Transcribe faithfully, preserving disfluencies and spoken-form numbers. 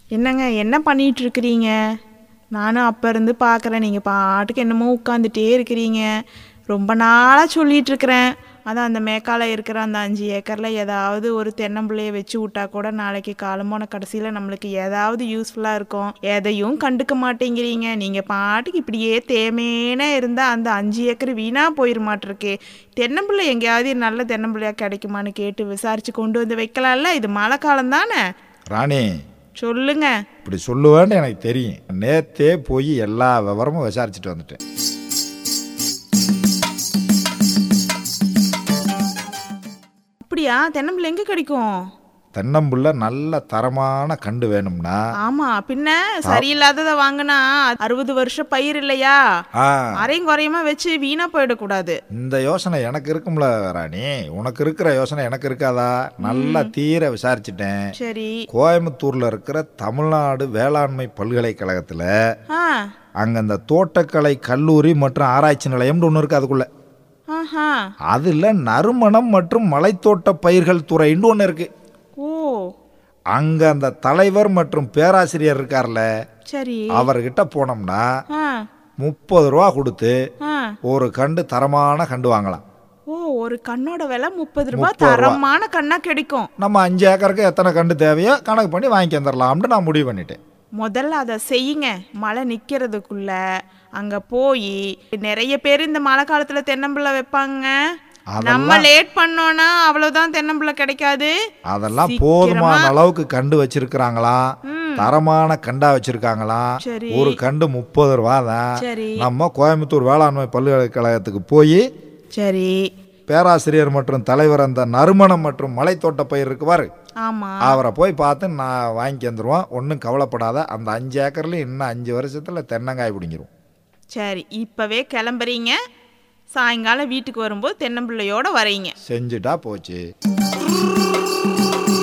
என்னங்க என்ன பண்ணிட்டு இருக்கிறீங்க? நானும் அப்போ இருந்து பார்க்குறேன், நீங்கள் பாட்டுக்கு என்னமோ உட்காந்துட்டே இருக்கிறீங்க. ரொம்ப நாளாக சொல்லிகிட்டு இருக்கிறேன். அதான் அந்த மேக்கால இருக்கிற அந்த அஞ்சு ஏக்கரில் ஏதாவது ஒரு தென்னம்பிள்ளையை வச்சு விட்டா கூட நாளைக்கு காலமான கடைசியில் நம்மளுக்கு ஏதாவது யூஸ்ஃபுல்லாக இருக்கும். எதையும் கண்டுக்க மாட்டேங்கிறீங்க. நீங்கள் பாட்டுக்கு இப்படியே தேமேனே இருந்தால் அந்த அஞ்சு ஏக்கர் வீணாக போயிட மாட்டிருக்கே. தென்னம்பிள்ளை எங்கேயாவது நல்ல தென்னம்பிள்ளையாக கிடைக்குமான்னு கேட்டு விசாரித்து கொண்டு வந்து வைக்கலாம்ல. இது மழை காலம் தானே ராணி. சொல்லுங்க. இப்படி சொல்லுவேன்னு எனக்கு தெரியும். நேத்தே போய் எல்லா விவரமும் விசாரிச்சுட்டு வந்துட்டேன். அப்படியா? தென்னம்பிள்ளை எங்க கிடைக்கும்? தென்னம்புள்ள நல்ல தரமான கண்டு வேணும்னா, ஆமா, பின்ன சரியில்லாததை வாங்கினா அறுபது வருஷம் பயிர் இல்லையா, அரையும் குறையுமா வச்சு வீணா போயிடக்கூடாது. இந்த யோசனை எனக்கு இருக்கும்ல ராணி. உனக்கு இருக்கிற யோசனை எனக்கு இருக்காதா? நல்லா தீர விசாரிச்சுட்டேன். சரி. கோயம்புத்தூர்ல இருக்கிற தமிழ்நாடு வேளாண்மை பல்கலைக்கழகத்துல அங்க அந்த தோட்டக்கலை கல்லூரி மற்றும் ஆராய்ச்சி நிலையம் ஒன்று இருக்கு. அதுக்குள்ள அதுல நறுமணம் மற்றும் மலைத்தோட்ட பயிர்கள் துறைன்னு ஒன்று இருக்கு. ஓ. அங்க அந்த தலைவர் மற்றும் பேராசிரியர் இருக்கார்ல, சரி, அவர்கிட்ட போனோம்னா முப்பது ரூபா கொடுத்து ஒரு கண்டு தரமான கண்டு வாங்கலாம். ஓ, ஒரு கண்ணோட விலை முப்பது ரூபாய். தரமான கண்ணா கிடைக்கும். நம்ம அஞ்சு ஏக்கருக்கு எத்தனை கண்டு தேவையோ கணக்கு பண்ணி வாங்கி வந்துடலாம்னு நான் முடிவு பண்ணிட்டேன். முதல்ல அதை செய்யுங்க. மழை நிற்கிறதுக்குள்ள அங்கே போய் நிறைய பேர் இந்த மழை காலத்தில் தென்னம்பிள்ளை வைப்பாங்க. நம்ம லேட் பண்ணோன்னா அவ்வளவுதான், தென்னம்பிள்ளை கிடைக்காது. அதெல்லாம் போதுமான அளவுக்கு கண்டு வச்சிருக்கிறாங்களா, தரமான கண்டா வச்சிருக்காங்களா. ஒரு கண்டு முப்பது ரூபா தான். நம்ம கோயம்புத்தூர் வேளாண்மை பல்கலைக்கழகத்துக்கு போய் சரி பேராசிரியர் மற்றும் தலைவர் அந்த நறுமணம் மற்றும் மலைத்தோட்ட பயிர் இருக்குவாரு, அவரை போய் பார்த்து நான் வாங்கி வந்துடுவோம். ஒன்றும் கவலைப்படாத. அந்த அஞ்சு ஏக்கர்ல இன்னும் அஞ்சு வருஷத்துல தென்னங்காய் பிடிங்கிரும். சரி, இப்பவே கிளம்புறீங்க. சாயங்காலம் வீட்டுக்கு வரும்போது தென்னம்பிள்ளையோட வரீங்க. செஞ்சுட்டா போச்சு.